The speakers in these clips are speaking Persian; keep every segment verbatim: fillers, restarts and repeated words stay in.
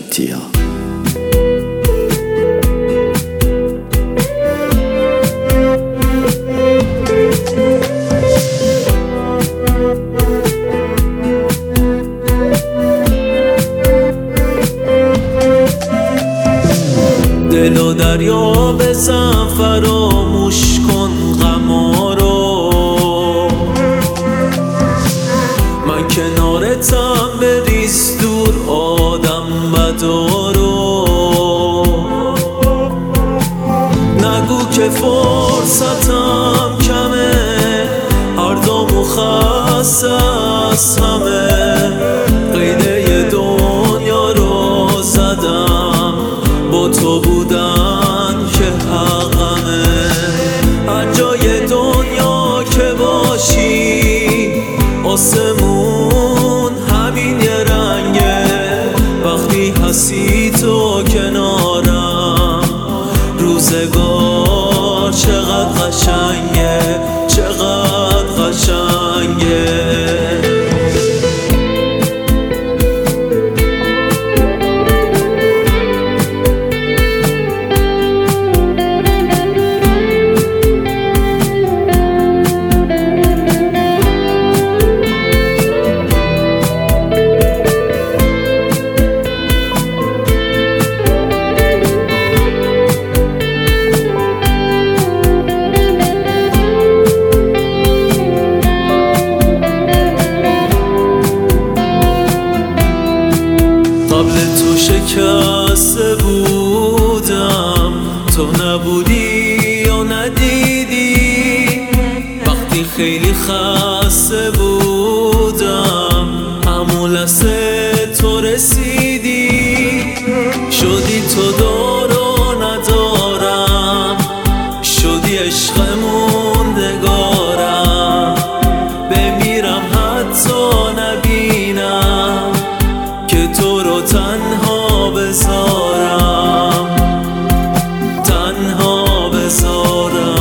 جدیا. دل و دریا بزن فراموش کن غما رو، من کنارتم بریز دور آدم بدا رو. نگو که فرصتم کمه، هر دامو خسته از همه، قیده دنیا رو زدم با تو بودن که حقمه. هر جای دنیا که باشی آسمون همین یه رنگه، وقتی هستی تو کنارم روزگار چقدر قشنگه، چقدر قشنگه. قبل تو شکسته بودم، تو نبودی یا ندیدی. وقتی خیلی خسته بودم همون لحظه تو رسیدی. شدی تو دارو ندارم، شدی عشق موندگارم. بمیرم حتی نبینم که تو رو تنها بذارم، تنها بذارم.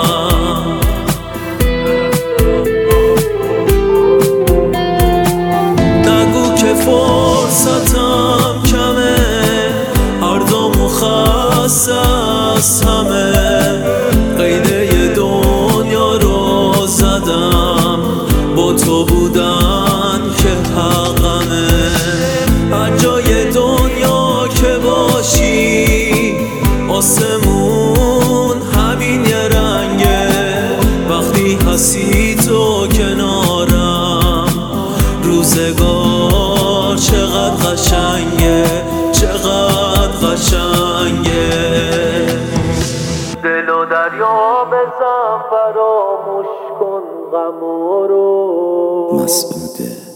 نگو که فرصتم کمه، هر دامو خسته از همه، قیده دنیا رو زدم با تو بودن که حقمه. هر جای دنیا که باشی آسمون همین یه رنگه، وقتی هستی تو کنارم روزگار چقدر قشنگه، چقدر قشنگه. دل و دریا بزن فراموش کن غما رو. مسعوده